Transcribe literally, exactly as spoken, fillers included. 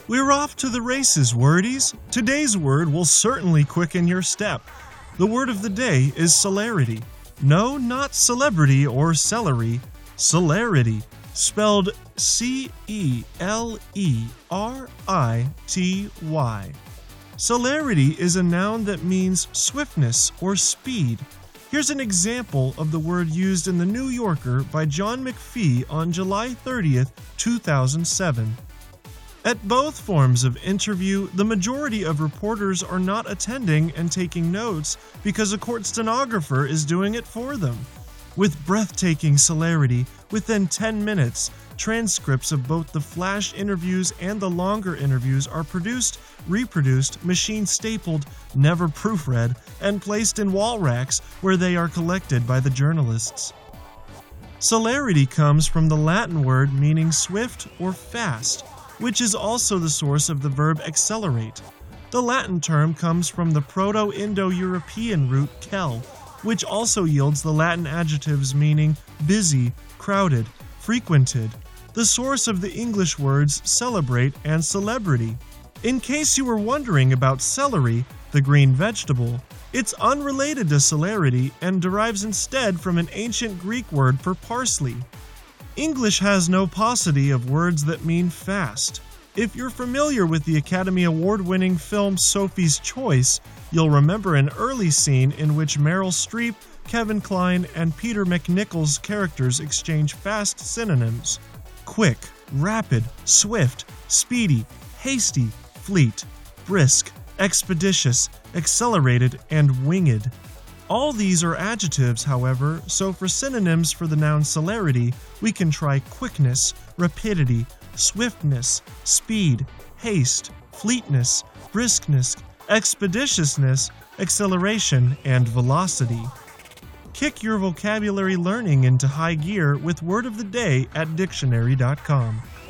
We're off to the races, wordies. Today's word will certainly quicken your step. The word of the day is celerity. No, not celebrity or celery. Celerity, spelled C E L E R I T Y. Celerity is a noun that means swiftness or speed. Here's an example of the word used in The New Yorker by John McPhee on July thirtieth, two thousand seven. At both forms of interview, the majority of reporters are not attending and taking notes because a court stenographer is doing it for them. With breathtaking celerity, within ten minutes, transcripts of both the flash interviews and the longer interviews are produced, reproduced, machine-stapled, never proofread, and placed in wall racks where they are collected by the journalists. Celerity comes from the Latin word meaning swift or fast, which is also the source of the verb accelerate. The Latin term comes from the Proto-Indo-European root kel, which also yields the Latin adjectives meaning busy, crowded, frequented, the source of the English words celebrate and celebrity. In case you were wondering about celery, the green vegetable, it's unrelated to celerity and derives instead from an ancient Greek word for parsley. English has no paucity of words that mean fast. If you're familiar with the Academy Award-winning film Sophie's Choice, you'll remember an early scene in which Meryl Streep, Kevin Kline, and Peter McNichol's characters exchange fast synonyms: quick, rapid, swift, speedy, hasty, fleet, brisk, expeditious, accelerated, and winged. All these are adjectives, however, so for synonyms for the noun celerity, we can try quickness, rapidity, swiftness, speed, haste, fleetness, briskness, expeditiousness, acceleration, and velocity. Kick your vocabulary learning into high gear with Word of the Day at dictionary dot com.